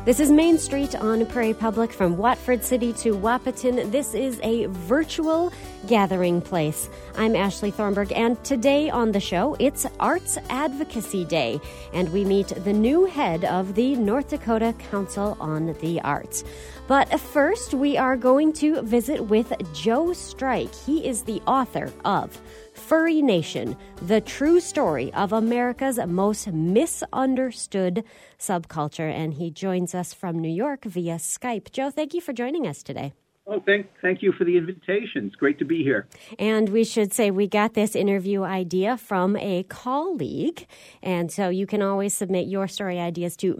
This is Main Street on Prairie Public from Watford City to Wahpeton. This is a virtual gathering place. I'm Ashley Thornburg, and today on the show, it's Arts Advocacy Day, and we meet the new head of the North Dakota Council on the Arts. But first, we are going to visit with Joe Strike. He is the author of Furry Nation, the true story of America's most misunderstood subculture, and he joins us from New York via Skype. Joe, thank you for joining us today. Oh, thank you for the invitation. It's great to be here. And we should say we got this interview idea from a colleague, and so you can always submit your story ideas to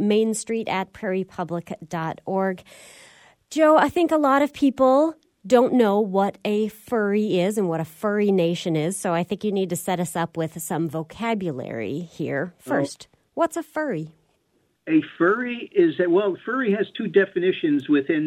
mainstreet@prairiepublic.org. Joe, I think a lot of people don't know what a furry is and what a furry nation is, so I think you need to set us up with some vocabulary here. First, what's a furry? A furry is furry has two definitions within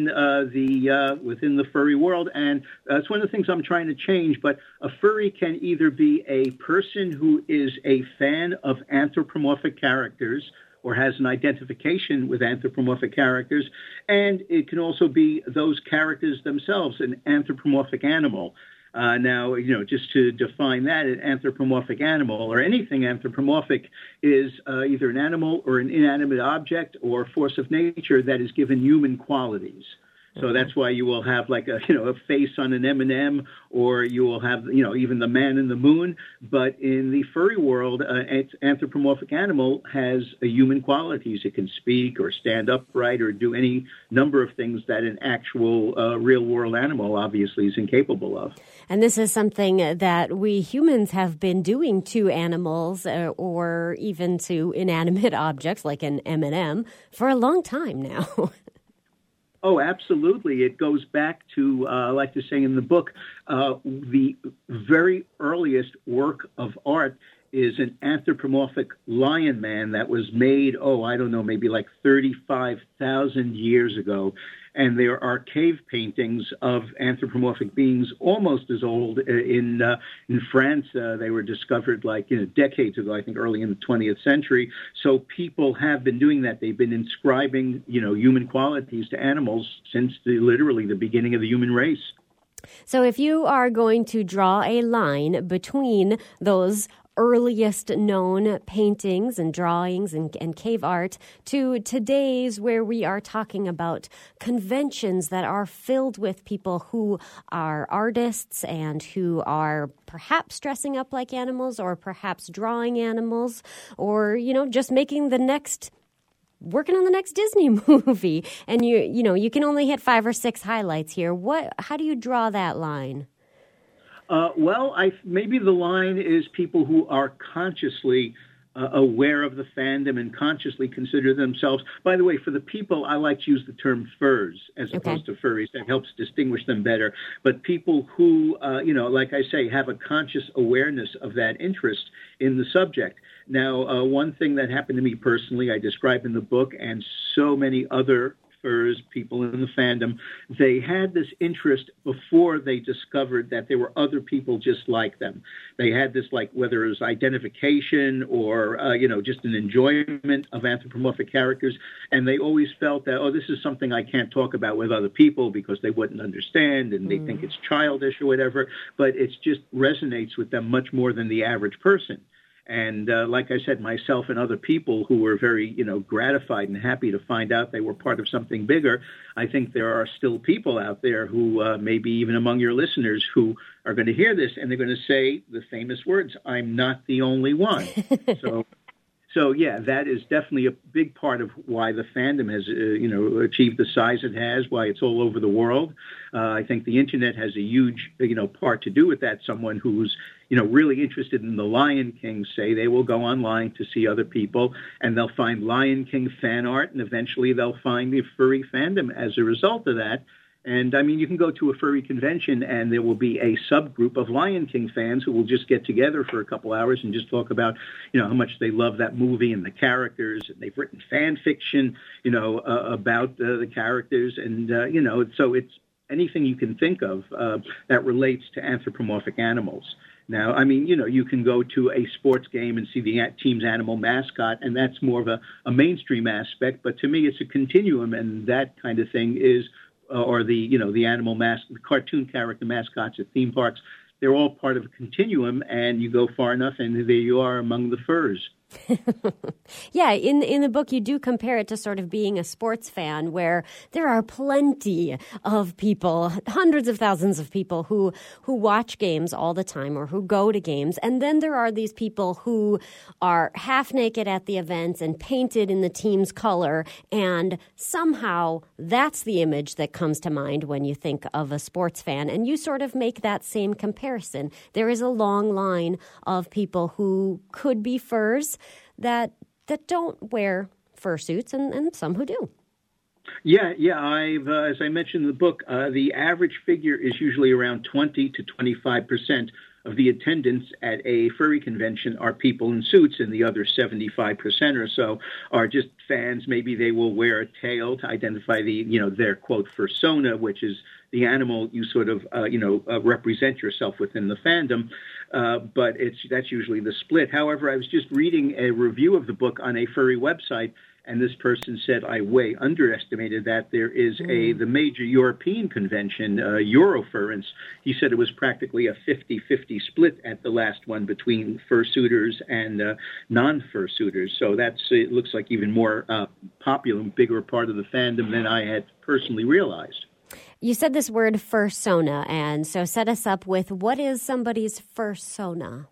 the furry world, and it's one of the things I'm trying to change. But a furry can either be a person who is a fan of anthropomorphic characters or has an identification with anthropomorphic characters, and it can also be those characters themselves, an anthropomorphic animal. Now, just to define that, an anthropomorphic animal or anything anthropomorphic is either an animal or an inanimate object or force of nature that is given human qualities. So that's why you will have like a face on an M&M, or you will have, even the man in the moon. But in the furry world, an anthropomorphic animal has human qualities. It can speak or stand upright or do any number of things that an actual real world animal obviously is incapable of. And this is something that we humans have been doing to animals or even to inanimate objects like an M&M for a long time now. Oh, absolutely. It goes back to, I like to say in the book, the very earliest work of art is an anthropomorphic lion man that was made, maybe like 35,000 years ago. And there are cave paintings of anthropomorphic beings almost as old. In France. They were discovered decades ago, I think early in the 20th century. So people have been doing that. They've been inscribing, human qualities to animals since literally the beginning of the human race. So if you are going to draw a line between those earliest known paintings and drawings and cave art to today's, where we are talking about conventions that are filled with people who are artists and who are perhaps dressing up like animals or perhaps drawing animals or, just making working on the next Disney movie. And you can only hit 5 or 6 highlights here. How do you draw that line? Maybe the line is people who are consciously aware of the fandom and consciously consider themselves. By the way, for the people, I like to use the term furs as opposed to furries. That helps distinguish them better. But people who, like I say, have a conscious awareness of that interest in the subject. Now, one thing that happened to me personally, I describe in the book, and so many other people in the fandom, they had this interest before they discovered that there were other people just like them. They had this, whether it was identification or, just an enjoyment of anthropomorphic characters. And they always felt that, this is something I can't talk about with other people because they wouldn't understand and they think it's childish or whatever. But it just resonates with them much more than the average person. And like I said, myself and other people who were very, gratified and happy to find out they were part of something bigger. I think there are still people out there who maybe even among your listeners who are going to hear this and they're going to say the famous words, "I'm not the only one." So yeah, that is definitely a big part of why the fandom has, achieved the size it has, why it's all over the world. I think the internet has a huge, part to do with that. Someone who's, really interested in the Lion King, say, they will go online to see other people and they'll find Lion King fan art and eventually they'll find the furry fandom as a result of that. And, you can go to a furry convention and there will be a subgroup of Lion King fans who will just get together for a couple hours and just talk about, how much they love that movie and the characters. And they've written fan fiction, about the characters. And, so it's anything you can think of that relates to anthropomorphic animals. Now, I mean, you can go to a sports game and see the team's animal mascot, and that's more of a mainstream aspect. But to me, it's a continuum, and that kind of thing is, or the animal the cartoon character mascots at theme parks. They're all part of a continuum, and you go far enough, and there you are among the furs. Yeah, in the book, you do compare it to sort of being a sports fan, where there are plenty of people, hundreds of thousands of people who watch games all the time or who go to games. And then there are these people who are half naked at the events and painted in the team's color. And somehow that's the image that comes to mind when you think of a sports fan. And you sort of make that same comparison. There is a long line of people who could be furs that don't wear fursuits, and some who do. Yeah. I've, as I mentioned in the book, the average figure is usually around 20 to 25% of the attendants at a furry convention are people in suits, and the other 75% or so are just fans. Maybe they will wear a tail to identify their quote fursona, which is the animal you sort of represent yourself within the fandom. But that's usually the split. However, I was just reading a review of the book on a furry website, and this person said I way underestimated that. There is the major European convention, Eurofurence. He said it was practically a 50-50 split at the last one between fursuiters and non-fursuiters. So it looks like even more popular and bigger part of the fandom than I had personally realized. You said this word fursona, and so set us up with what is somebody's fursona?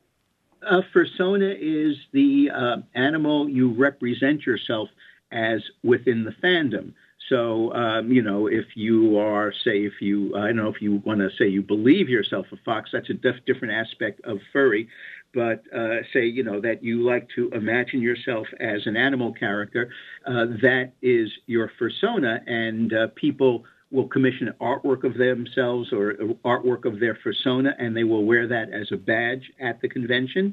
Fursona is the animal you represent yourself as within the fandom. So, if you are, if you want to say you believe yourself a fox, that's a different aspect of furry. But say, that you like to imagine yourself as an animal character, that is your fursona, and people will commission artwork of themselves or artwork of their fursona, and they will wear that as a badge at the convention.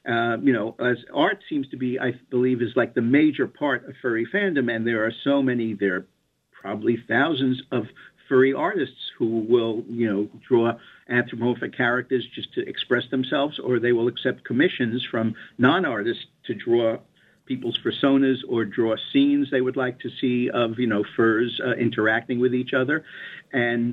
As art seems to be, I believe, is like the major part of furry fandom, and there are probably thousands of furry artists who will, draw anthropomorphic characters just to express themselves, or they will accept commissions from non-artists to draw people's personas or draw scenes they would like to see of, furs interacting with each other. And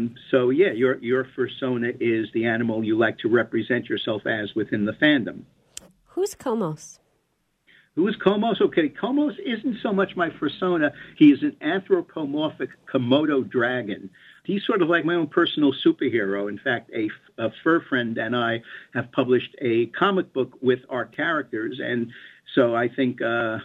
your fursona is the animal you like to represent yourself as within the fandom. Who's Komos? Who is Komos? Okay, Komos isn't so much my fursona. He is an anthropomorphic Komodo dragon. He's sort of like my own personal superhero. In fact, a fur friend and I have published a comic book with our characters, and so I think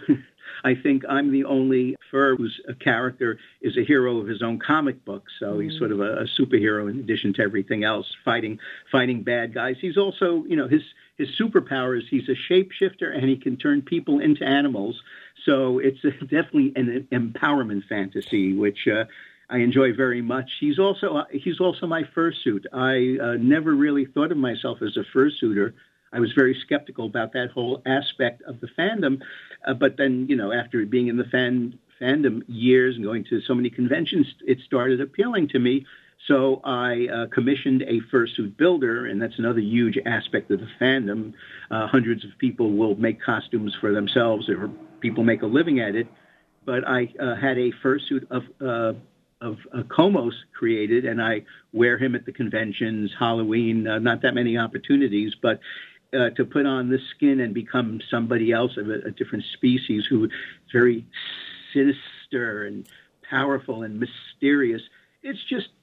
I'm the only fur whose character is a hero of his own comic book. So he's sort of a superhero in addition to everything else, fighting bad guys. He's also, his superpower is he's a shapeshifter and he can turn people into animals. So it's definitely an empowerment fantasy, which I enjoy very much. He's also my fursuit. I never really thought of myself as a fursuiter. I was very skeptical about that whole aspect of the fandom. But then, after being in the fandom years and going to so many conventions, it started appealing to me. So I commissioned a fursuit builder, and that's another huge aspect of the fandom. Hundreds of people will make costumes for themselves, or people make a living at it. But I had a fursuit of Komos created, and I wear him at the conventions, Halloween, not that many opportunities, but to put on this skin and become somebody else of a different species who is very sinister and powerful and mysterious. It's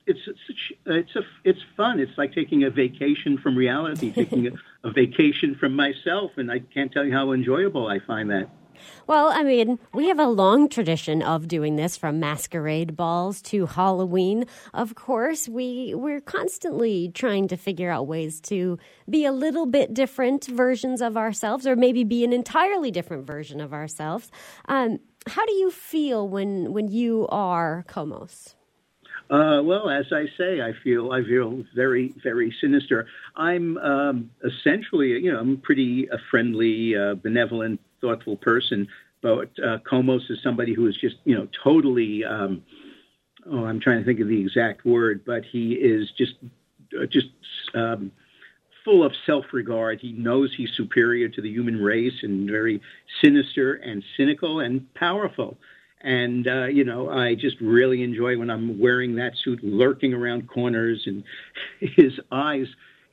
fun. It's like taking a vacation from reality, taking a vacation from myself, and I can't tell you how enjoyable I find that. Well, I mean, we have a long tradition of doing this, from masquerade balls to Halloween. Of course, we're constantly trying to figure out ways to be a little bit different versions of ourselves, or maybe be an entirely different version of ourselves. How do you feel when you are Komos? Well, as I say, I feel very, very sinister. I'm essentially, I'm pretty friendly, benevolent, thoughtful person. But Komos is somebody who is just, totally. I'm trying to think of the exact word, but he is just full of self-regard. He knows he's superior to the human race and very sinister and cynical and powerful. And, I just really enjoy when I'm wearing that suit, lurking around corners, and his eyes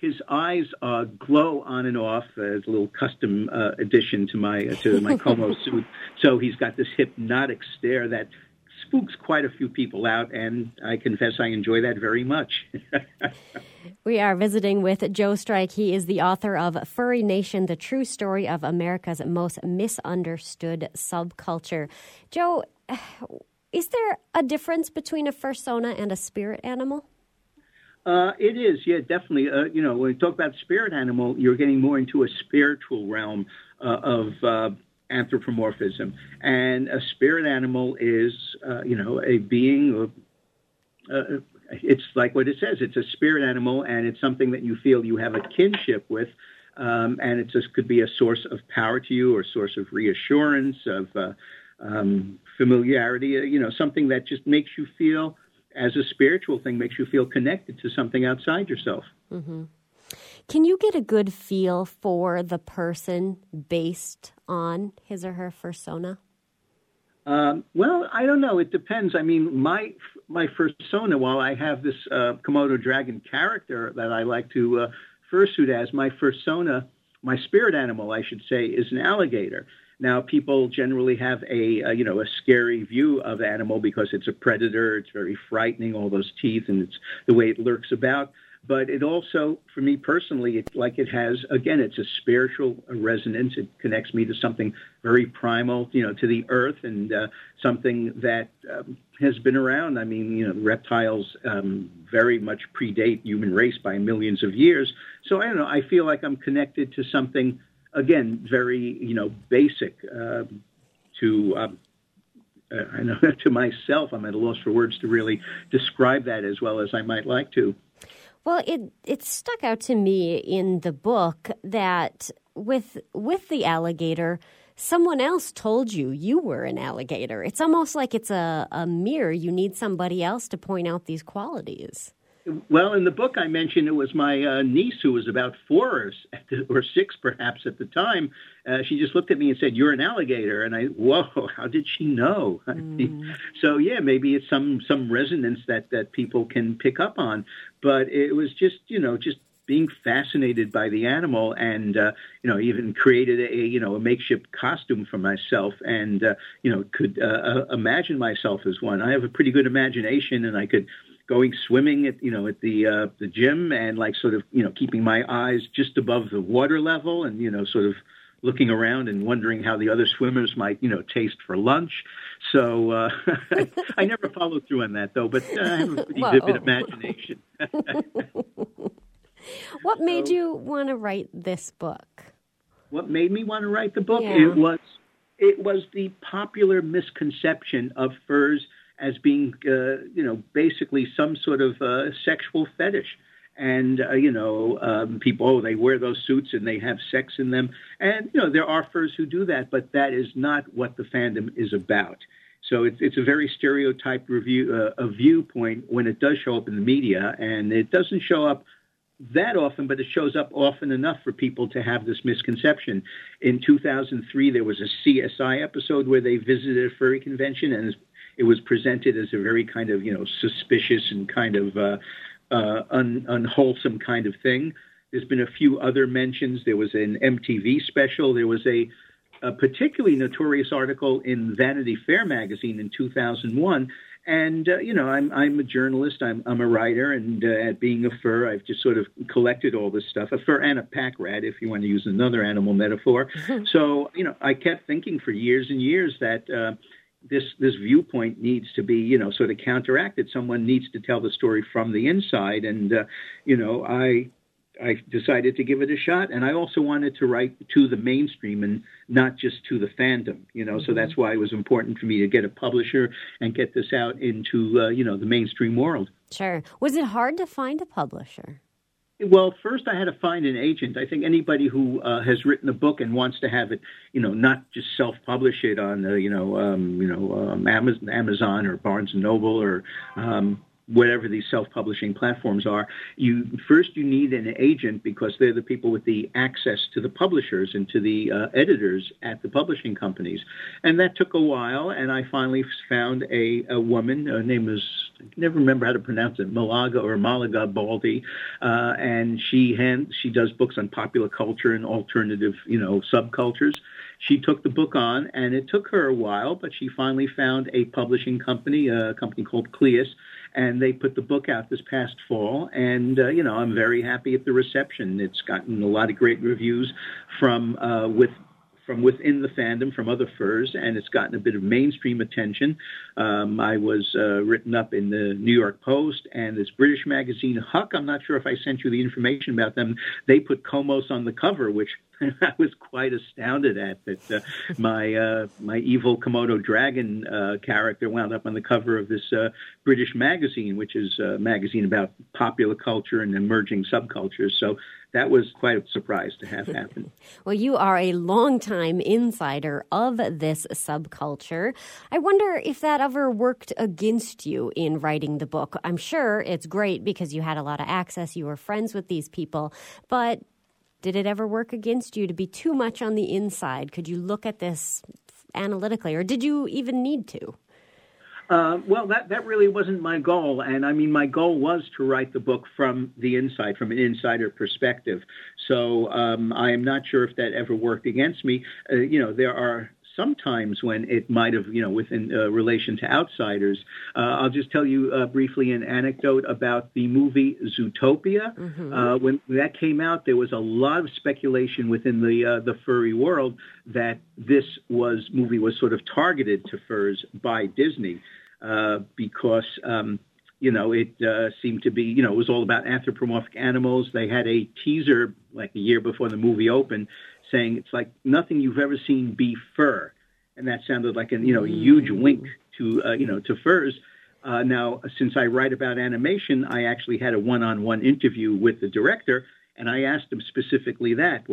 glow on and off as a little custom addition to my Como suit. So he's got this hypnotic stare that spooks quite a few people out, and I confess I enjoy that very much. We are visiting with Joe Strike. He is the author of Furry Nation, The True Story of America's Most Misunderstood Subculture. Joe, is there a difference between a fursona and a spirit animal? It is, yeah, definitely. When we talk about spirit animal, you're getting more into a spiritual realm of anthropomorphism. And a spirit animal is, a being. It's like what it says. It's a spirit animal, and it's something that you feel you have a kinship with. And it just could be a source of power to you, or a source of reassurance, of familiarity, something that just makes you feel, as a spiritual thing, makes you feel connected to something outside yourself. Mm-hmm. Can you get a good feel for the person based on his or her fursona? Well, I don't know. It depends. I mean, my fursona, while I have this Komodo dragon character that I like to fursuit as, my fursona, my spirit animal, I should say, is an alligator. Now, people generally have a scary view of the animal because it's a predator. It's very frightening, all those teeth, and it's the way it lurks about. But it also, for me personally, it's a spiritual resonance. It connects me to something very primal, to the earth, and something that has been around. I mean, reptiles very much predate human race by millions of years. So I don't know. I feel like I'm connected to something, again, very, basic to myself. I'm at a loss for words to really describe that as well as I might like to. Well, it stuck out to me in the book that with the alligator, someone else told you were an alligator. It's almost like it's a mirror. You need somebody else to point out these qualities. Well, in the book, I mentioned it was my niece, who was about 4 or 6 perhaps at the time. She just looked at me and said, "You're an alligator." And whoa, how did she know? So, yeah, maybe it's some resonance that people can pick up on. But it was just being fascinated by the animal, and, even created a makeshift costume for myself, and, could imagine myself as one. I have a pretty good imagination, and I could going swimming at the gym, and keeping my eyes just above the water level, and sort of looking around and wondering how the other swimmers might taste for lunch. So I never followed through on that, though, but I have a pretty vivid imagination. What made you want to write this book? What made me want to write the book? Yeah. It was the popular misconception of furs as being, basically some sort of sexual fetish. And, people, they wear those suits and they have sex in them. And, there are furs who do that, but that is not what the fandom is about. So it's a very stereotyped viewpoint when it does show up in the media. And it doesn't show up that often, but it shows up often enough for people to have this misconception. In 2003, there was a CSI episode where they visited a furry convention, and it was presented as a very kind of, suspicious and kind of unwholesome kind of thing. There's been a few other mentions. There was an MTV special. There was a particularly notorious article in Vanity Fair magazine in 2001. And, I'm a journalist. I'm a writer. And at being a fur, I've just sort of collected all this stuff, a fur and a pack rat, if you want to use another animal metaphor. So, I kept thinking for years and years that this viewpoint needs to be, sort of counteracted. Someone needs to tell the story from the inside. And, I decided to give it a shot. And I also wanted to write to the mainstream and not just to the fandom, so that's why it was important for me to get a publisher and get this out into, the mainstream world. Sure. Was it hard to find a publisher? Well, first I had to find an agent. I think anybody who has written a book and wants to have it, not just self-publish it on, Amazon or Barnes and Noble or, whatever these self-publishing platforms are, you need an agent because they're the people with the access to the publishers and to the editors at the publishing companies. And that took a while, and I finally found a woman. Her name is, I never remember how to pronounce it, Malaga Baldi, and she does books on popular culture and alternative, subcultures. She took the book on, and it took her a while, but she finally found a publishing company, a company called Cleus, and they put the book out this past fall. And, I'm very happy at the reception. It's gotten a lot of great reviews from within the fandom, from other furs, and it's gotten a bit of mainstream attention. I was written up in the New York Post and this British magazine, Huck. I'm not sure if I sent you the information about them. They put Komos on the cover, which I was quite astounded at, that my evil Komodo dragon character wound up on the cover of this British magazine, which is a magazine about popular culture and emerging subcultures. So that was quite a surprise to have happen. Well, you are a longtime insider of this subculture. I wonder if that ever worked against you in writing the book. I'm sure it's great because you had a lot of access, you were friends with these people, but did it ever work against you to be too much on the inside? Could you look at this analytically, or did you even need to? Well, that really wasn't my goal. And I mean, my goal was to write the book from the inside, from an insider perspective. So I am not sure if that ever worked against me. There are sometimes when it might have, within relation to outsiders. I'll just tell you briefly an anecdote about the movie Zootopia. Mm-hmm. When that came out, there was a lot of speculation within the furry world that this movie was sort of targeted to furs by Disney because it seemed to be, it was all about anthropomorphic animals. They had a teaser like a year before the movie opened saying it's like nothing you've ever seen be fur. And that sounded like a huge wink to furs. Now, since I write about animation, I actually had a one-on-one interview with the director, and I asked him specifically that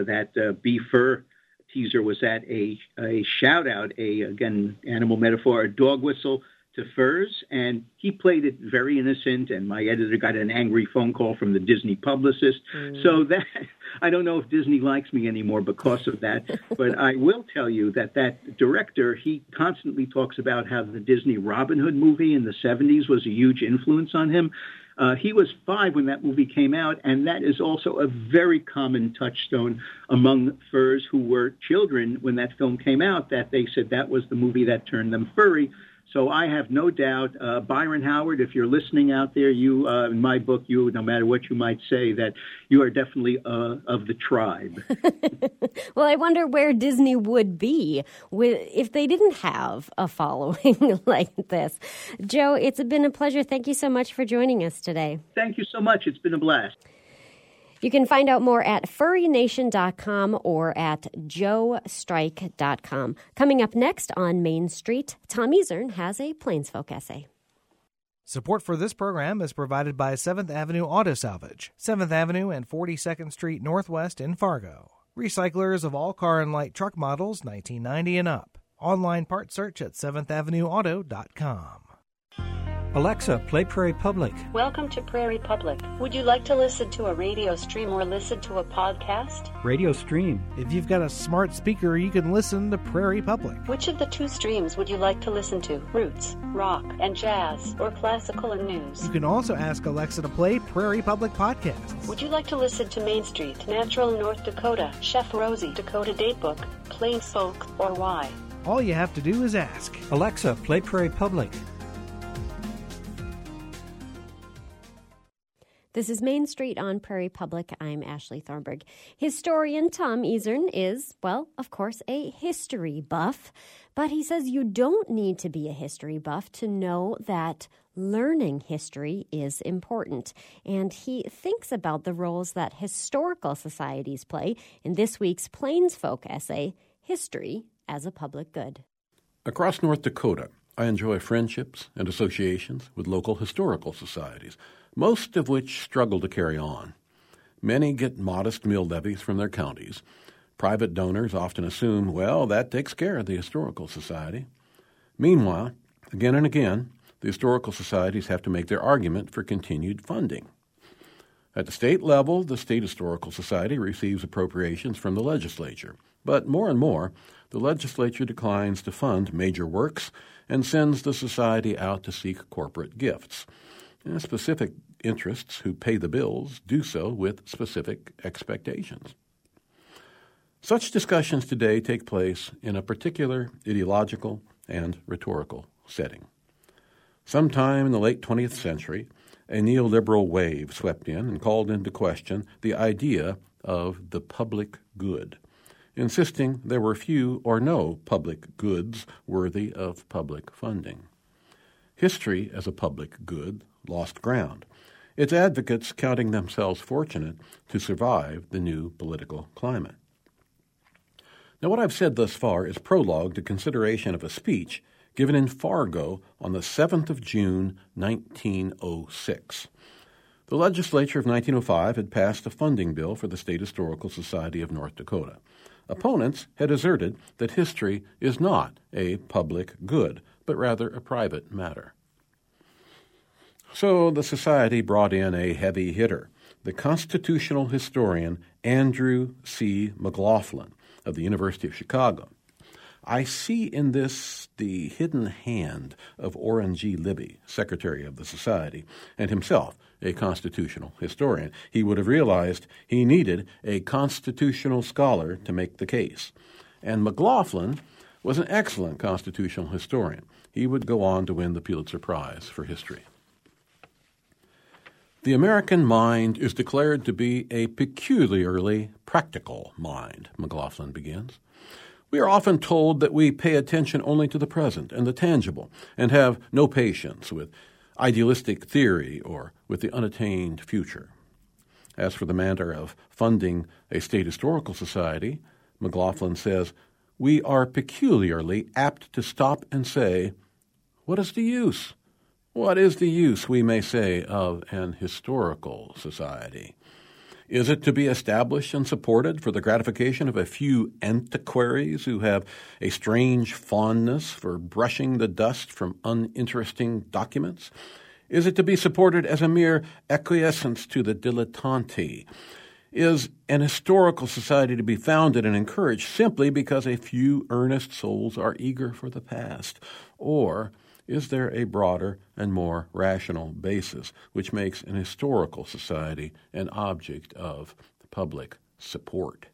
Be Fur teaser, was that a shout-out, again, animal metaphor, a dog whistle to furs, and he played it very innocent, and my editor got an angry phone call from the Disney publicist. So that I don't know if Disney likes me anymore because of that, but I will tell you that director, he constantly talks about how the Disney Robin Hood movie in the 70s was a huge influence on him. He was 5 when that movie came out, and that is also a very common touchstone among furs who were children when that film came out, that they said that was the movie that turned them furry. So I have no doubt, Byron Howard, if you're listening out there, you, in my book, no matter what you might say, that you are definitely of the tribe. Well, I wonder where Disney would be if they didn't have a following like this. Joe, it's been a pleasure. Thank you so much for joining us today. Thank you so much. It's been a blast. You can find out more at furrynation.com or at joestrike.com. Coming up next on Main Street, Tom Isern has a Plainsfolk essay. Support for this program is provided by 7th Avenue Auto Salvage, 7th Avenue and 42nd Street Northwest in Fargo. Recyclers of all car and light truck models 1990 and up. Online part search at 7thAvenueAuto.com. Alexa, play Prairie Public. Welcome to Prairie Public. Would you like to listen to a radio stream or listen to a podcast? Radio stream. If you've got a smart speaker, you can listen to Prairie Public. Which of the 2 streams would you like to listen to? Roots, rock, and jazz, or classical and news? You can also ask Alexa to play Prairie Public Podcasts. Would you like to listen to Main Street, Natural North Dakota, Chef Rosie, Dakota Datebook, Plainsfolk, or Why? All you have to do is ask. Alexa, play Prairie Public. This is Main Street on Prairie Public. I'm Ashley Thornburg. Historian Tom Isern is, well, of course, a history buff. But he says you don't need to be a history buff to know that learning history is important. And he thinks about the roles that historical societies play in this week's Plainsfolk essay, History as a Public Good. Across North Dakota, I enjoy friendships and associations with local historical societies, most of which struggle to carry on. Many get modest mill levies from their counties. Private donors often assume, well, that takes care of the historical society. Meanwhile, again and again, the historical societies have to make their argument for continued funding. At the state level, the State Historical Society receives appropriations from the legislature. But more and more, the legislature declines to fund major works and sends the society out to seek corporate gifts. And specific interests who pay the bills do so with specific expectations. Such discussions today take place in a particular ideological and rhetorical setting. Sometime in the late 20th century, a neoliberal wave swept in and called into question the idea of the public good, insisting there were few or no public goods worthy of public funding. History as a public good lost ground, its advocates counting themselves fortunate to survive the new political climate. Now, what I've said thus far is prologue to consideration of a speech given in Fargo on the 7th of June, 1906. The legislature of 1905 had passed a funding bill for the State Historical Society of North Dakota. Opponents had asserted that history is not a public good, but rather a private matter. So the society brought in a heavy hitter, the constitutional historian Andrew C. McLaughlin of the University of Chicago. I see in this the hidden hand of Orrin G. Libby, secretary of the society, and himself a constitutional historian. He would have realized he needed a constitutional scholar to make the case. And McLaughlin was an excellent constitutional historian. He would go on to win the Pulitzer Prize for history. The American mind is declared to be a peculiarly practical mind, McLaughlin begins. We are often told that we pay attention only to the present and the tangible and have no patience with idealistic theory or with the unattained future. As for the matter of funding a state historical society, McLaughlin says, we are peculiarly apt to stop and say, what is the use? What is the use, we may say, of an historical society? Is it to be established and supported for the gratification of a few antiquaries who have a strange fondness for brushing the dust from uninteresting documents? Is it to be supported as a mere acquiescence to the dilettanti? Is an historical society to be founded and encouraged simply because a few earnest souls are eager for the past? Or is there a broader and more rational basis which makes an historical society an object of public support?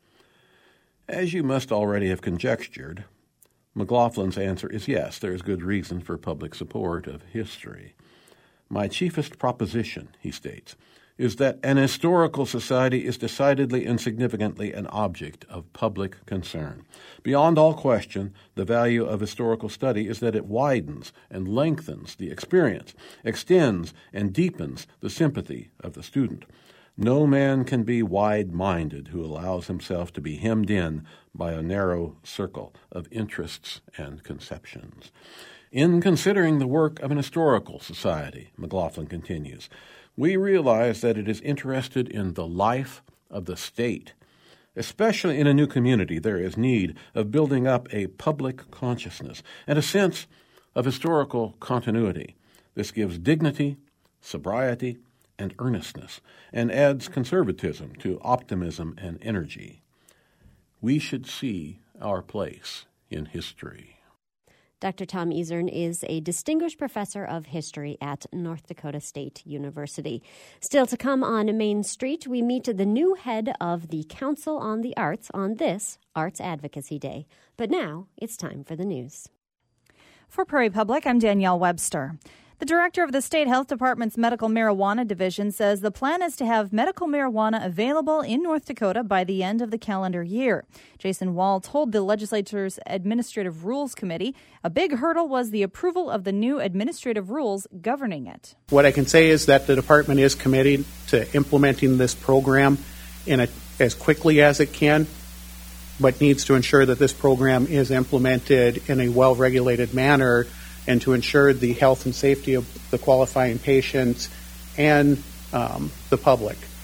As you must already have conjectured, McLaughlin's answer is yes, there is good reason for public support of history. My chiefest proposition, he states, is that an historical society is decidedly and significantly an object of public concern. Beyond all question, the value of historical study is that it widens and lengthens the experience, extends and deepens the sympathy of the student. No man can be wide-minded who allows himself to be hemmed in by a narrow circle of interests and conceptions. In considering the work of an historical society, McLaughlin continues, we realize that it is interested in the life of the state. Especially in a new community, there is need of building up a public consciousness and a sense of historical continuity. This gives dignity, sobriety, and earnestness, and adds conservatism to optimism and energy. We should see our place in history. Dr. Tom Isern is a distinguished professor of history at North Dakota State University. Still to come on Main Street, we meet the new head of the Council on the Arts on this Arts Advocacy Day. But now it's time for the news. For Prairie Public, I'm Danielle Webster. The director of the State Health Department's Medical Marijuana Division says the plan is to have medical marijuana available in North Dakota by the end of the calendar year. Jason Wall told the legislature's Administrative Rules Committee a big hurdle was the approval of the new administrative rules governing it. What I can say is that the department is committed to implementing this program as quickly as it can, but needs to ensure that this program is implemented in a well-regulated manner and to ensure the health and safety of the qualifying patients and the public.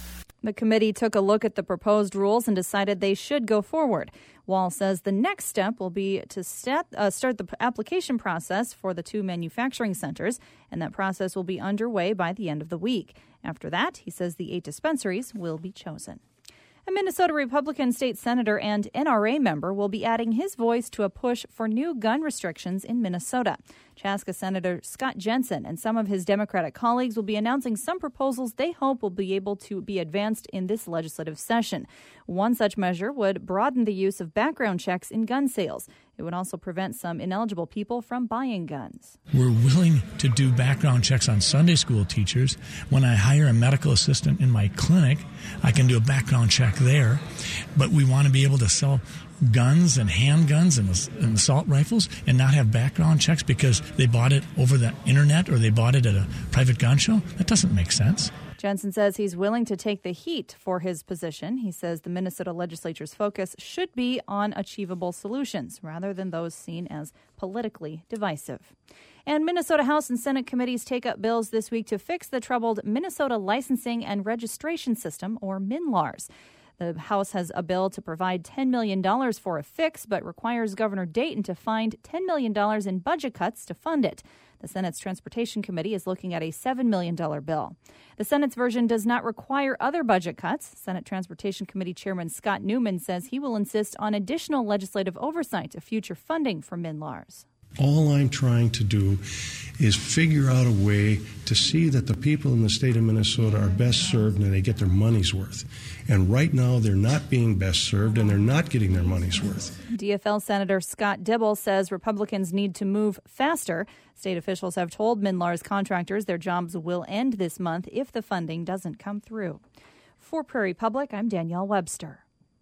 The committee took a look at the proposed rules and decided they should go forward. Wall says the next step will be to start the application process for the 2 manufacturing centers, and that process will be underway by the end of the week. After that, he says the 8 dispensaries will be chosen. A Minnesota Republican state senator and NRA member will be adding his voice to a push for new gun restrictions in Minnesota. Chaska Senator Scott Jensen and some of his Democratic colleagues will be announcing some proposals they hope will be able to be advanced in this legislative session. One such measure would broaden the use of background checks in gun sales. It would also prevent some ineligible people from buying guns. We're willing to do background checks on Sunday school teachers. When I hire a medical assistant in my clinic, I can do a background check there. But we want to be able to sell guns and handguns and assault rifles and not have background checks because they bought it over the internet or they bought it at a private gun show. That doesn't make sense. Jensen says he's willing to take the heat for his position. He says the Minnesota legislature's focus should be on achievable solutions rather than those seen as politically divisive. And Minnesota House and Senate committees take up bills this week to fix the troubled Minnesota Licensing and Registration System, or MNLARS. The House has a bill to provide $10 million for a fix, but requires Governor Dayton to find $10 million in budget cuts to fund it. The Senate's Transportation Committee is looking at a $7 million bill. The Senate's version does not require other budget cuts. Senate Transportation Committee Chairman Scott Newman says he will insist on additional legislative oversight of future funding for MNLARS. All I'm trying to do is figure out a way to see that the people in the state of Minnesota are best served and they get their money's worth. And right now, they're not being best served and they're not getting their money's worth. DFL Senator Scott Dibble says Republicans need to move faster. State officials have told MNLARS contractors their jobs will end this month if the funding doesn't come through. For Prairie Public, I'm Danielle Webster.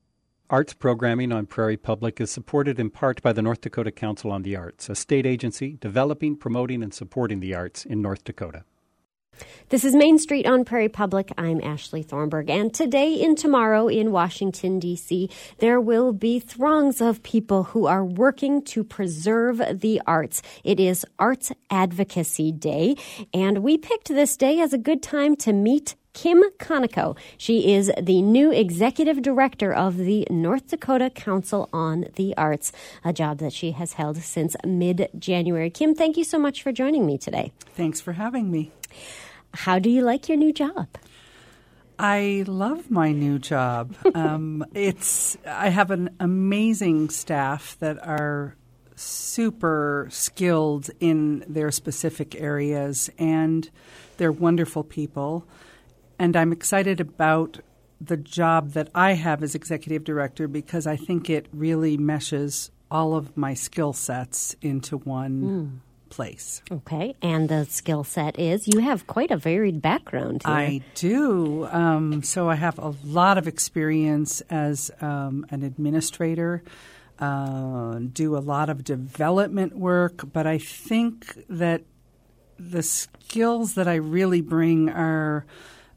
Arts programming on Prairie Public is supported in part by the North Dakota Council on the Arts, a state agency developing, promoting, and supporting the arts in North Dakota. This is Main Street on Prairie Public. I'm Ashley Thornburg. And today and tomorrow in Washington, D.C., there will be throngs of people who are working to preserve the arts. It is Arts Advocacy Day, and we picked this day as a good time to meet Kim Conoco. She is the new executive director of the North Dakota Council on the Arts, a job that she has held since mid-January. Kim, thank you so much for joining me today. Thanks for having me. How do you like your new job? I love my new job. I have an amazing staff that are super skilled in their specific areas, and they're wonderful people. And I'm excited about the job that I have as executive director because I think it really meshes all of my skill sets into one place. Okay. And the skill set is you have quite a varied background here. I do. So I have a lot of experience as an administrator, do a lot of development work, but I think that the skills that I really bring are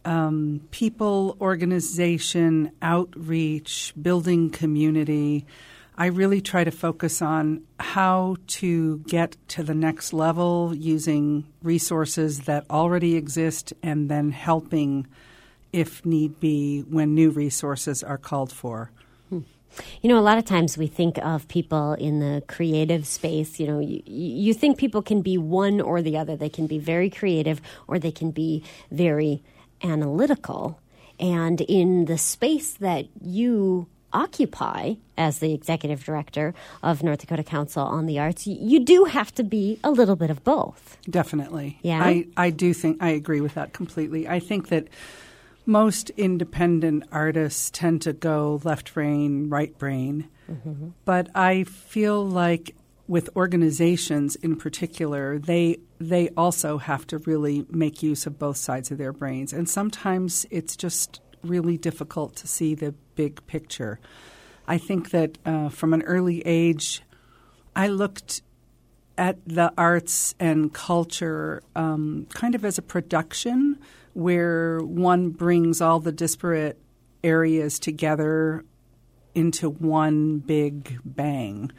people, organization, outreach, building community. I really try to focus on how to get to the next level using resources that already exist and then helping, if need be, when new resources are called for. You know, a lot of times we think of people in the creative space. You know, you think people can be one or the other. They can be very creative or they can be very analytical. And in the space that you occupy as the executive director of North Dakota Council on the Arts, you do have to be a little bit of both. Definitely. Yeah. I do think I agree with that completely. I think that most independent artists tend to go left brain, right brain. Mm-hmm. But I feel like with organizations in particular, they also have to really make use of both sides of their brains. And sometimes it's just really difficult to see the big picture. I think that from an early age, I looked at the arts and culture kind of as a production where one brings all the disparate areas together into one big bang.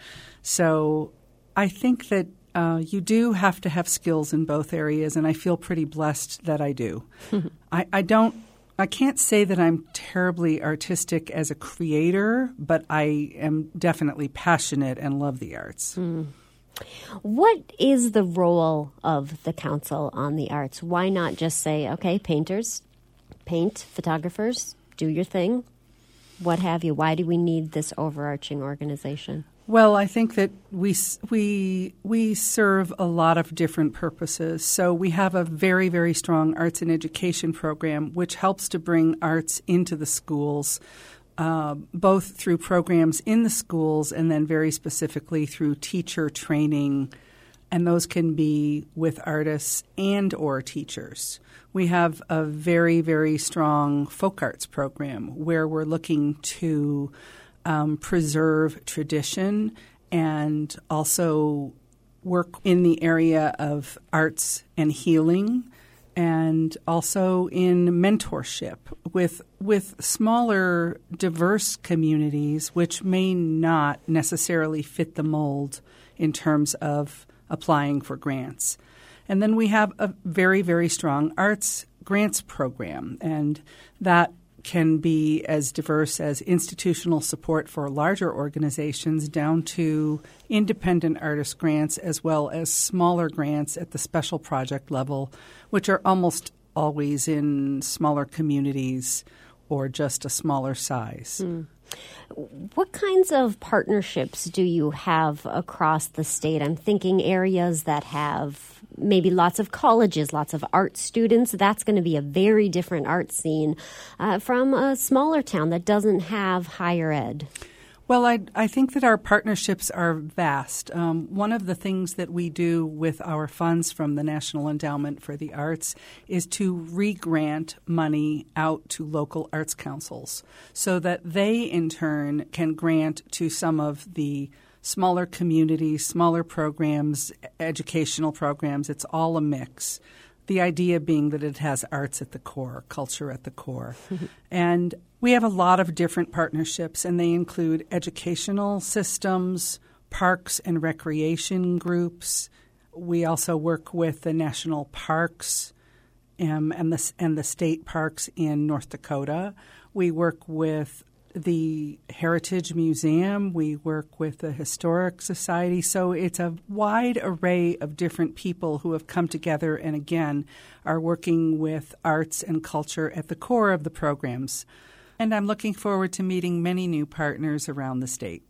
So I think that you do have to have skills in both areas, and I feel pretty blessed that I do. I don't I can't say that I'm terribly artistic as a creator, but I am definitely passionate and love the arts. What is the role of the Council on the Arts? Why not just say, okay, painters, paint, photographers, do your thing, what have you? Why do we need this overarching organization? Well, I think that we serve a lot of different purposes. So we have a very, very strong arts and education program, which helps to bring arts into the schools, both through programs in the schools and then very specifically through teacher training, and those can be with artists and or teachers. We have a very, very strong folk arts program where we're looking to preserve tradition and also work in the area of arts and healing, and also in mentorship with smaller, diverse communities which may not necessarily fit the mold in terms of applying for grants. And then we have a very, very strong arts grants program, and that can be as diverse as institutional support for larger organizations down to independent artist grants, as well as smaller grants at the special project level, which are almost always in smaller communities or just a smaller size. What kinds of partnerships do you have across the state? I'm thinking areas that have maybe lots of colleges, lots of art students. That's going to be a very different art scene from a smaller town that doesn't have higher ed. Well, I think that our partnerships are vast. One of the things that we do with our funds from the National Endowment for the Arts is to re-grant money out to local arts councils so that they, in turn, can grant to some of the smaller communities, smaller programs, educational programs. It's all a mix. The idea being that it has arts at the core, culture at the core. And we have a lot of different partnerships, and they include educational systems, parks and recreation groups. We also work with the national parks and the state parks in North Dakota. We work with the Heritage Museum. We work with the Historic Society. So it's a wide array of different people who have come together and, again, are working with arts and culture at the core of the programs. And I'm looking forward to meeting many new partners around the state.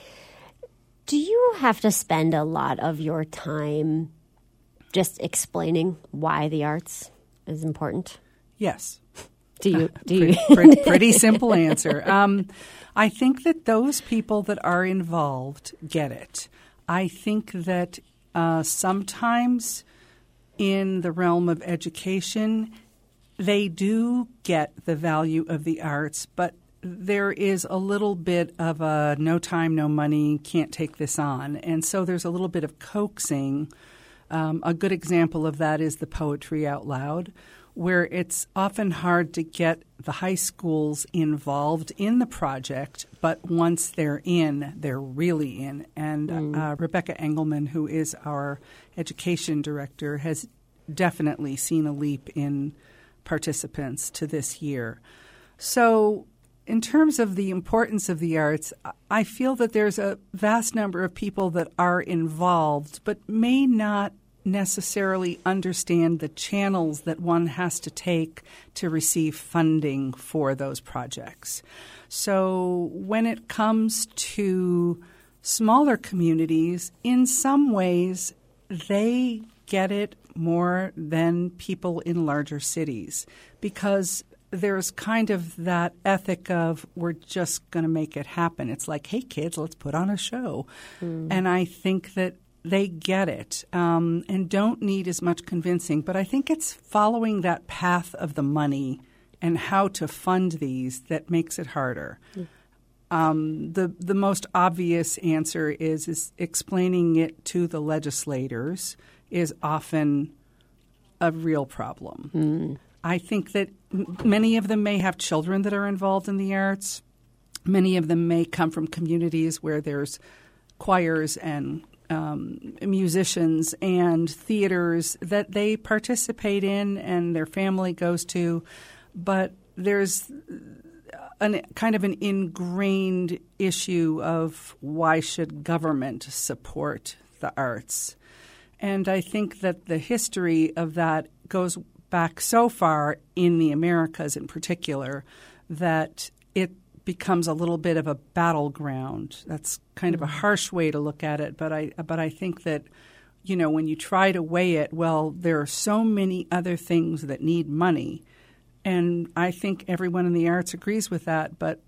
Do you have to spend a lot of your time just explaining why the arts is important? Yes. Do you? Pretty simple answer. I think that those people that are involved get it. I think that sometimes in the realm of education, they do get the value of the arts, but there is a little bit of a no time, no money, can't take this on. And so there's a little bit of coaxing. A good example of that is the Poetry Out Loud, where it's often hard to get the high schools involved in the project, but once they're in, they're really in. And Rebecca Engelman, who is our education director, has definitely seen a leap in participants to this year. So in terms of the importance of the arts, I feel that there's a vast number of people that are involved but may not necessarily understand the channels that one has to take to receive funding for those projects. So when it comes to smaller communities, in some ways they get it more than people in larger cities because there's kind of that ethic of we're just going to make it happen. It's like, hey, kids, let's put on a show. And I think that they get it and don't need as much convincing. But I think it's following that path of the money and how to fund these that makes it harder. The most obvious answer is explaining it to the legislators is often a real problem. I think that many of them may have children that are involved in the arts. Many of them may come from communities where there's choirs and musicians and theaters that they participate in and their family goes to, but there's kind of an ingrained issue of why should government support the arts. And I think that the history of that goes back so far in the Americas in particular that it becomes a little bit of a battleground. That's kind of a harsh way to look at it, but I think that, you know, when you try to weigh it, well, there are so many other things that need money. And I think everyone in the arts agrees with that, but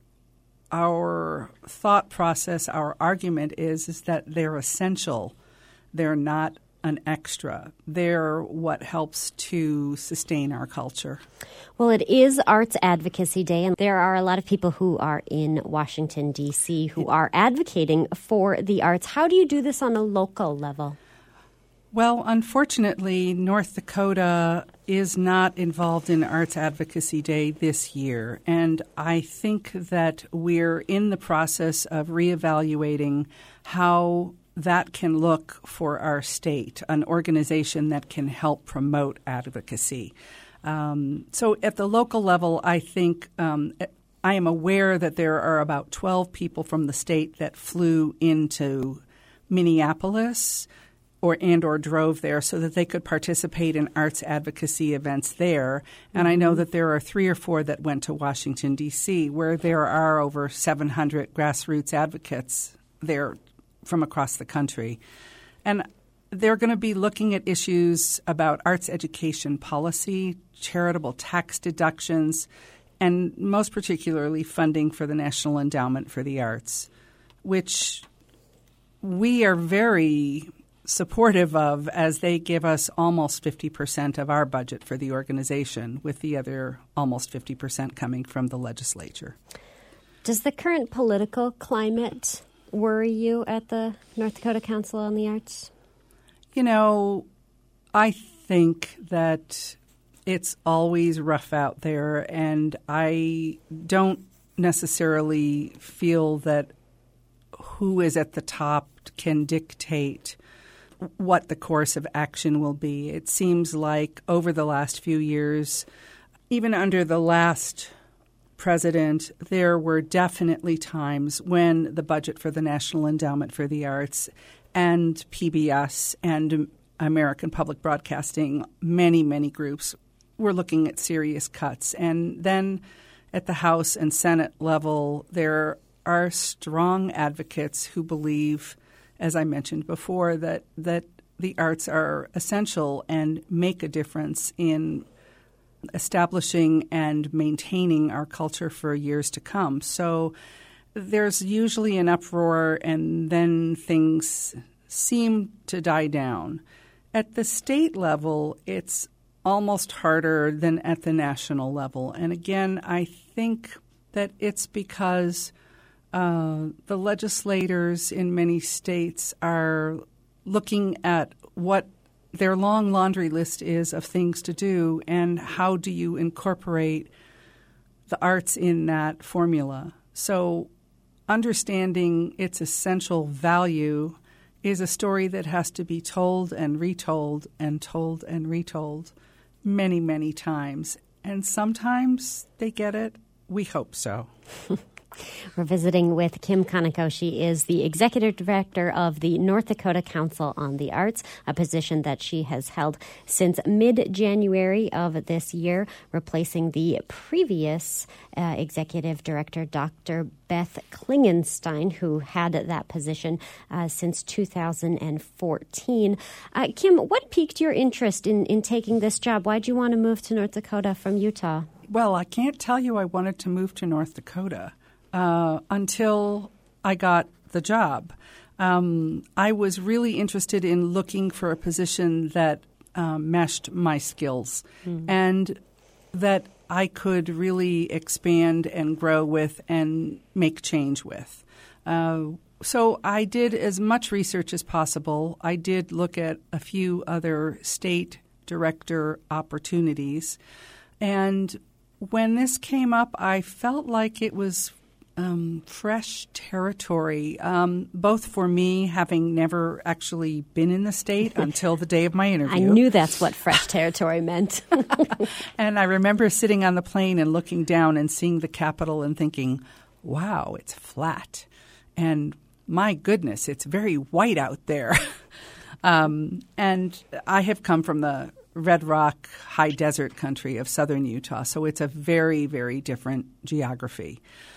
our thought process, our argument is that they're essential. They're not an extra. They're what helps to sustain our culture. Well, it is Arts Advocacy Day, and there are a lot of people who are in Washington, D.C., who are advocating for the arts. How do you do this on a local level? Well, unfortunately, North Dakota is not involved in Arts Advocacy Day this year, and I think that we're in the process of reevaluating how that can look for our state, an organization that can help promote advocacy. So at the local level, I think I am aware that there are about 12 people from the state that flew into Minneapolis or drove there so that they could participate in arts advocacy events there. And I know that there are 3 or 4 that went to Washington, D.C., where there are over 700 grassroots advocates there from across the country. And they're going to be looking at issues about arts education policy, charitable tax deductions, and most particularly funding for the National Endowment for the Arts, which we are very supportive of, as they give us almost 50% of our budget for the organization, with the other almost 50% coming from the legislature. Does the current political climate worry you at the North Dakota Council on the Arts? You know, I think that it's always rough out there, and I don't necessarily feel that who is at the top can dictate what the course of action will be. It seems like over the last few years, even under the last president, there were definitely times when the budget for the National Endowment for the Arts and PBS and American Public Broadcasting, many, many groups were looking at serious cuts. And then at the House and Senate level, there are strong advocates who believe, as I mentioned before, that the arts are essential and make a difference in establishing and maintaining our culture for years to come. So there's usually an uproar, and then things seem to die down. At the state level, it's almost harder than at the national level. And again, I think that it's because the legislators in many states are looking at what their long laundry list is of things to do, and how do you incorporate the arts in that formula. So understanding its essential value is a story that has to be told and retold and told and retold many, many times. And sometimes they get it. We hope so. We're visiting with Kim Kaneko. She is the executive director of the North Dakota Council on the Arts, a position that she has held since mid-January of this year, replacing the previous executive director, Dr. Beth Klingenstein, who had that position since 2014. Kim, what piqued your interest in taking this job? Why did you want to move to North Dakota from Utah? Well, I can't tell you I wanted to move to North Dakota until I got the job. I was really interested in looking for a position that meshed my skills and that I could really expand and grow with and make change with. So I did as much research as possible. I did look at a few other state director opportunities. And when this came up, I felt like it was fresh territory, both for me, having never actually been in the state until the day of my interview. I knew that's what fresh territory meant. And I remember sitting on the plane and looking down and seeing the Capitol and thinking, wow, it's flat. And my goodness, it's very white out there. And I have come from the Red Rock high desert country of southern Utah, so it's a very, very different geography.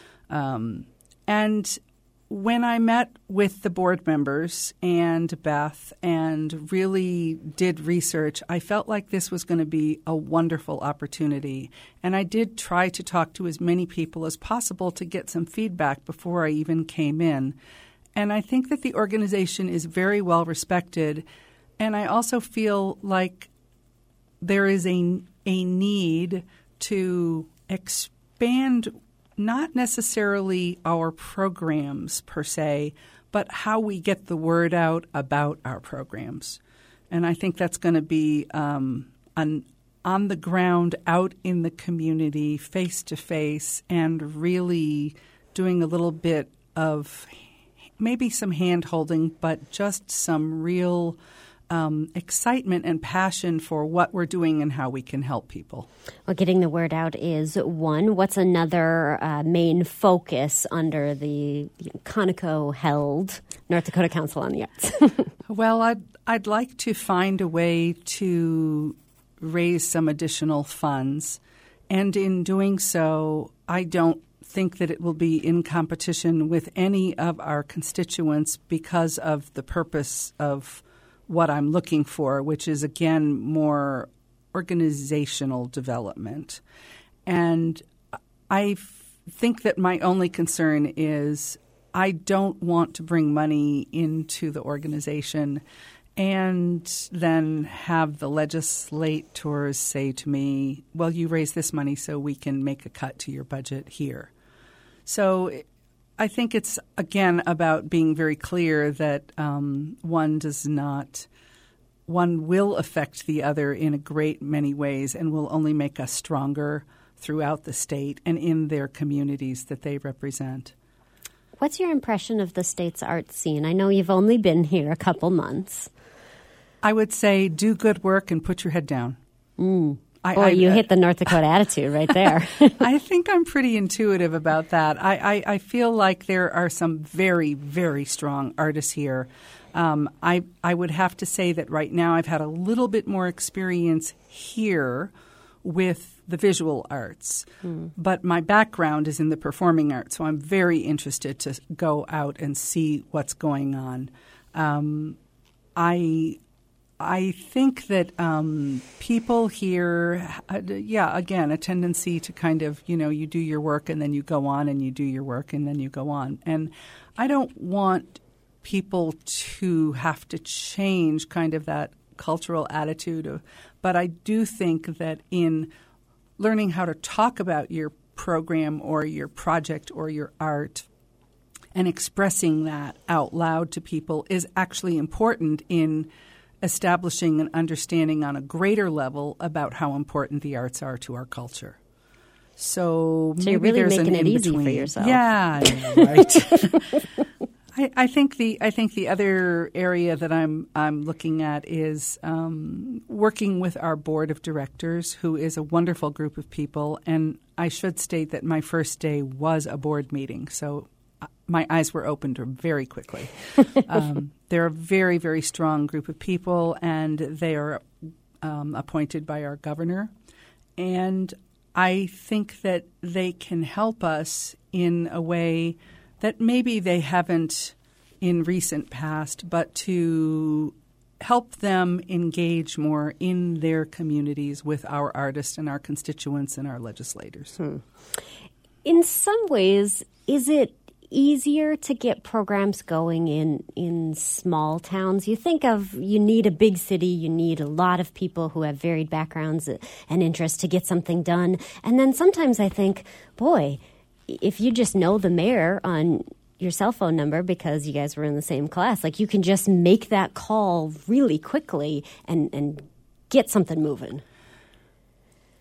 And when I met with the board members and Beth and really did research, I felt like this was going to be a wonderful opportunity. And I did try to talk to as many people as possible to get some feedback before I even came in. And I think that the organization is very well respected. And I also feel like there is a need to expand not necessarily our programs per se, but how we get the word out about our programs. And I think that's going to be on the ground, out in the community, face-to-face, and really doing a little bit of maybe some hand-holding, but just some real excitement and passion for what we're doing and how we can help people. Well, getting the word out is one. What's another main focus under the Conoco-held North Dakota Council on the Arts? Well, I'd like to find a way to raise some additional funds. And in doing so, I don't think that it will be in competition with any of our constituents because of the purpose of what I'm looking for, which is, again, more organizational development. And I think that my only concern is I don't want to bring money into the organization and then have the legislators say to me, well, you raise this money so we can make a cut to your budget here. So I think it's, again, about being very clear that one will affect the other in a great many ways and will only make us stronger throughout the state and in their communities that they represent. What's your impression of the state's art scene? I know you've only been here a couple months. I would say do good work and put your head down. You hit the North Dakota attitude right there. I think I'm pretty intuitive about that. I feel like there are some very, very strong artists here. I would have to say that right now I've had a little bit more experience here with the visual arts. But my background is in the performing arts, so I'm very interested to go out and see what's going on. I think that people here, again, a tendency to kind of, you do your work and then you go on and you do your work and then you go on. And I don't want people to have to change kind of that cultural attitude. But I do think that in learning how to talk about your program or your project or your art and expressing that out loud to people is actually important in establishing an understanding on a greater level about how important the arts are to our culture. So maybe you're really there's making an it easy in-between. for yourself. Yeah, right. I think the other area that I'm looking at is working with our board of directors, who is a wonderful group of people. And I should state that my first day was a board meeting, so my eyes were opened very quickly. They're a very, very strong group of people, and they are appointed by our governor. And I think that they can help us in a way that maybe they haven't in recent past, but to help them engage more in their communities with our artists and our constituents and our legislators. In some ways, is it easier to get programs going in small towns? You need a big city, you need a lot of people who have varied backgrounds and interests to get something done. And then sometimes I think, boy, if you just know the mayor on your cell phone number because you guys were in the same class, like you can just make that call really quickly and get something moving.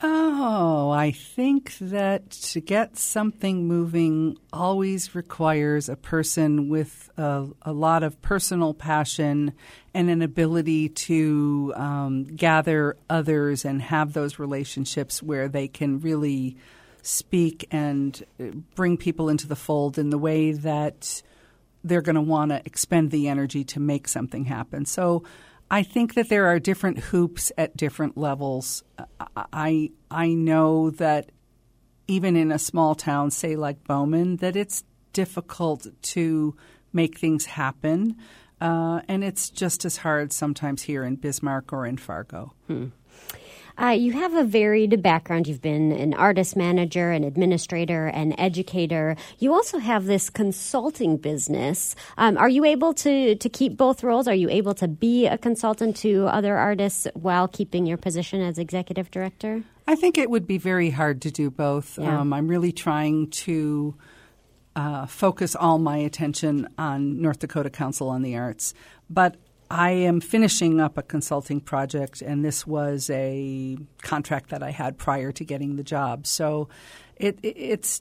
Oh, I think that to get something moving always requires a person with a lot of personal passion and an ability to gather others and have those relationships where they can really speak and bring people into the fold in the way that they're going to want to expend the energy to make something happen. So I think that there are different hoops at different levels. I know that even in a small town, say like Bowman, that it's difficult to make things happen. And it's just as hard sometimes here in Bismarck or in Fargo. You have a varied background. You've been an artist manager, an administrator, an educator. You also have this consulting business. Are you able to keep both roles? Are you able to be a consultant to other artists while keeping your position as executive director? I think it would be very hard to do both. Yeah. I'm really trying to focus all my attention on North Dakota Council on the Arts. But I am finishing up a consulting project, and this was a contract that I had prior to getting the job. So it's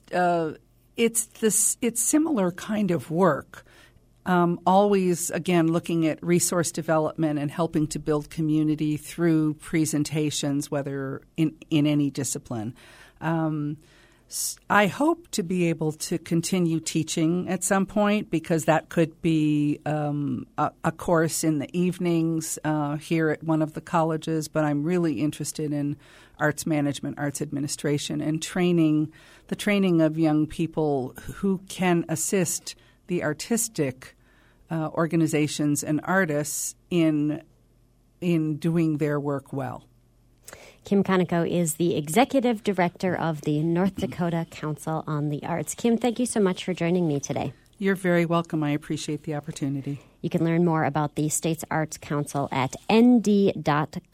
similar kind of work. Always, again, looking at resource development and helping to build community through presentations, whether in any discipline. I hope to be able to continue teaching at some point, because that could be a course in the evenings here at one of the colleges. But I'm really interested in arts management, arts administration, and the training of young people who can assist the artistic organizations and artists in doing their work well. Kim Conoco is the executive director of the North Dakota Council on the Arts. Kim, thank you so much for joining me today. You're very welcome. I appreciate the opportunity. You can learn more about the state's Arts Council at nd.gov/arts.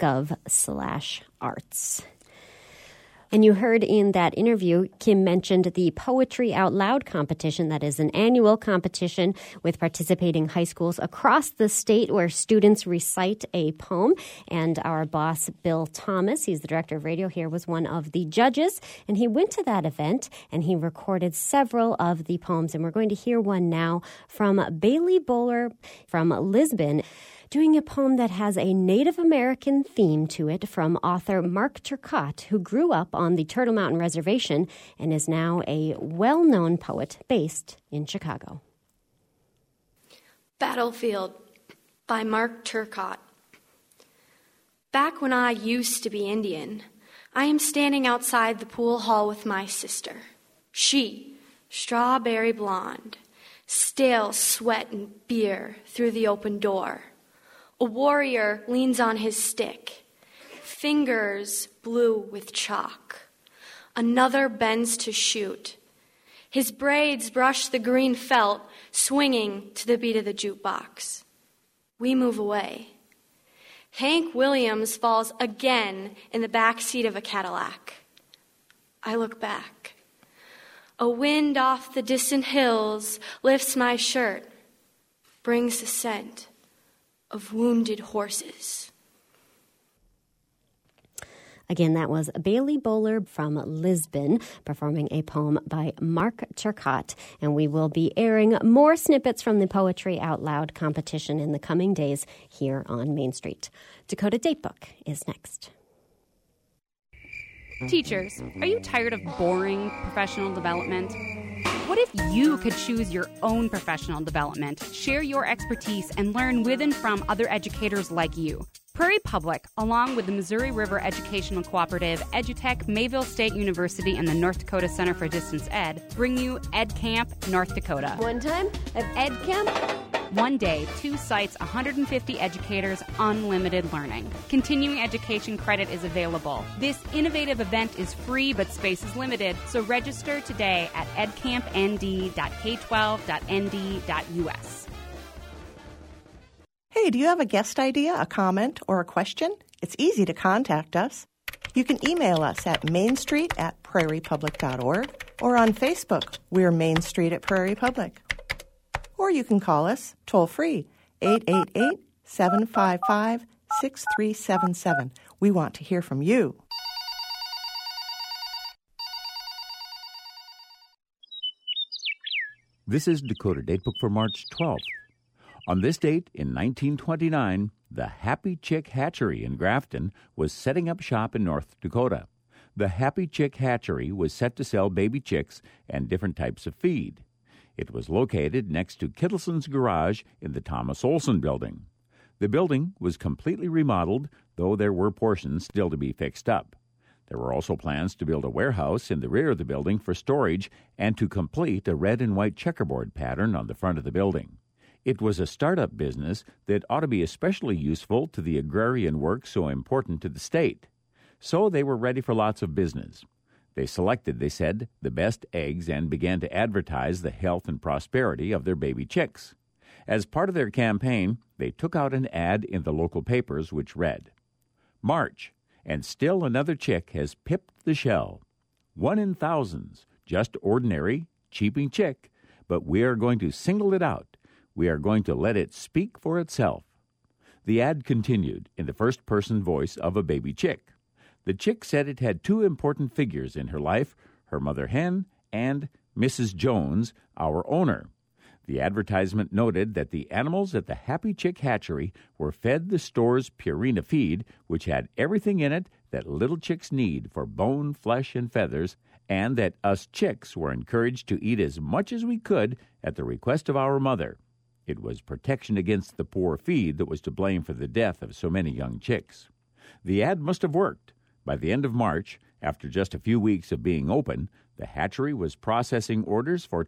And you heard in that interview, Kim mentioned the Poetry Out Loud competition. That is an annual competition with participating high schools across the state where students recite a poem. And our boss, Bill Thomas, he's the director of radio here, was one of the judges. And he went to that event and he recorded several of the poems. And we're going to hear one now from Bailey Bowler from Lisbon, doing a poem that has a Native American theme to it from author Mark Turcotte, who grew up on the Turtle Mountain Reservation and is now a well-known poet based in Chicago. Battlefield by Mark Turcotte. Back when I used to be Indian, I am standing outside the pool hall with my sister. She, strawberry blonde, stale sweat and beer through the open door. A warrior leans on his stick, fingers blue with chalk. Another bends to shoot. His braids brush the green felt, swinging to the beat of the jukebox. We move away. Hank Williams falls again in the back seat of a Cadillac. I look back. A wind off the distant hills lifts my shirt, brings the scent of wounded horses. Again, that was Bailey Bowler from Lisbon performing a poem by Mark Turcotte. And we will be airing more snippets from the Poetry Out Loud competition in the coming days here on Main Street. Dakota Datebook is next. Teachers, are you tired of boring professional development? What if you could choose your own professional development, share your expertise, and learn with and from other educators like you? Prairie Public, along with the Missouri River Educational Cooperative, EduTech, Mayville State University, and the North Dakota Center for Distance Ed, bring you Ed Camp North Dakota. One time at Ed Camp? One day, 2 sites, 150 educators, unlimited learning. Continuing education credit is available. This innovative event is free, but space is limited, so register today at edcampnd.k12.nd.us. Hey, do you have a guest idea, a comment, or a question? It's easy to contact us. You can email us at mainstreet@prairiepublic.org, or on Facebook, we're Main Street at Prairie Public. Or you can call us toll-free, 888-755-6377. We want to hear from you. This is Dakota Datebook for March 12th. On this date in 1929, the Happy Chick Hatchery in Grafton was setting up shop in North Dakota. The Happy Chick Hatchery was set to sell baby chicks and different types of feed. It was located next to Kittleson's Garage in the Thomas Olson Building. The building was completely remodeled, though there were portions still to be fixed up. There were also plans to build a warehouse in the rear of the building for storage and to complete a red and white checkerboard pattern on the front of the building. It was a startup business that ought to be especially useful to the agrarian work so important to the state. So they were ready for lots of business. They selected, they said, the best eggs and began to advertise the health and prosperity of their baby chicks. As part of their campaign, they took out an ad in the local papers which read, "March, and still another chick has pipped the shell. 1 in thousands, just ordinary, cheeping chick, but we are going to single it out. We are going to let it speak for itself." The ad continued in the first-person voice of a baby chick. The chick said it had 2 important figures in her life, her mother hen and Mrs. Jones, our owner. The advertisement noted that the animals at the Happy Chick Hatchery were fed the store's Purina feed, which had everything in it that little chicks need for bone, flesh, and feathers, and that us chicks were encouraged to eat as much as we could at the request of our mother. It was protection against the poor feed that was to blame for the death of so many young chicks. The ad must have worked. By the end of March, after just a few weeks of being open, the hatchery was processing orders for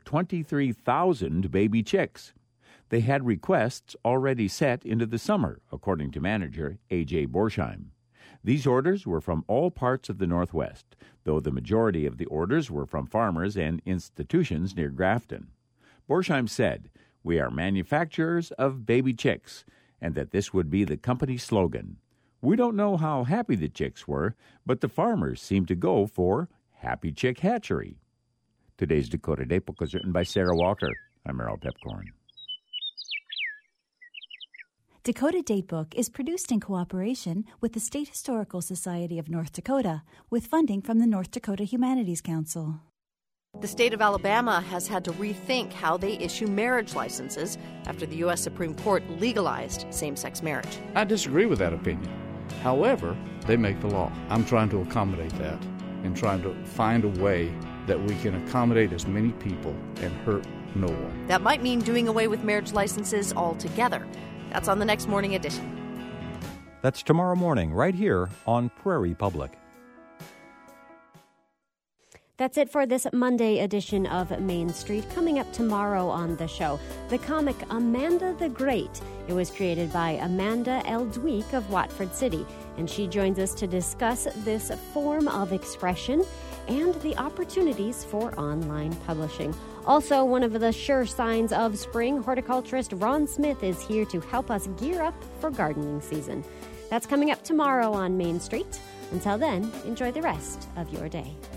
23,000 baby chicks. They had requests already set into the summer, according to manager A.J. Borsheim. These orders were from all parts of the Northwest, though the majority of the orders were from farmers and institutions near Grafton. Borsheim said, "We are manufacturers of baby chicks," and that this would be the company's slogan. We don't know how happy the chicks were, but the farmers seemed to go for Happy Chick Hatchery. Today's Dakota Datebook was written by Sarah Walker. I'm Merrill Pepcorn. Dakota Datebook is produced in cooperation with the State Historical Society of North Dakota, with funding from the North Dakota Humanities Council. The state of Alabama has had to rethink how they issue marriage licenses after the U.S. Supreme Court legalized same-sex marriage. I disagree with that opinion. However, they make the law. I'm trying to accommodate that and trying to find a way that we can accommodate as many people and hurt no one. That might mean doing away with marriage licenses altogether. That's on the next Morning Edition. That's tomorrow morning, right here on Prairie Public. That's it for this Monday edition of Main Street. Coming up tomorrow on the show, the comic Amanda the Great. It was created by Amanda L. Dweek of Watford City, and she joins us to discuss this form of expression and the opportunities for online publishing. Also, one of the sure signs of spring, horticulturist Ron Smith is here to help us gear up for gardening season. That's coming up tomorrow on Main Street. Until then, enjoy the rest of your day.